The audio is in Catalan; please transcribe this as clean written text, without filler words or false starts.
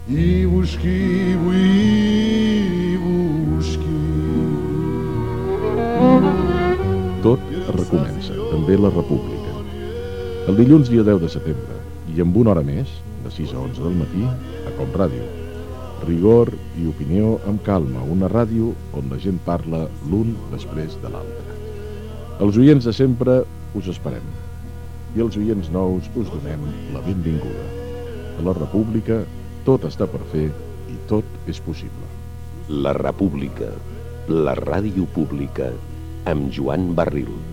I busqui, busqui. Tot recomença, també la República. El dilluns dia 10 de setembre, i amb una hora més, de 6 a 11 del matí, a Com Ràdio. Rigor i opinió amb calma, una ràdio on la gent parla l'un després de l'altre. Els oients de sempre us esperem, i els oients nous us donem la benvinguda. A la República tot està per fer i tot és possible. La República, la ràdio pública, amb Joan Barril.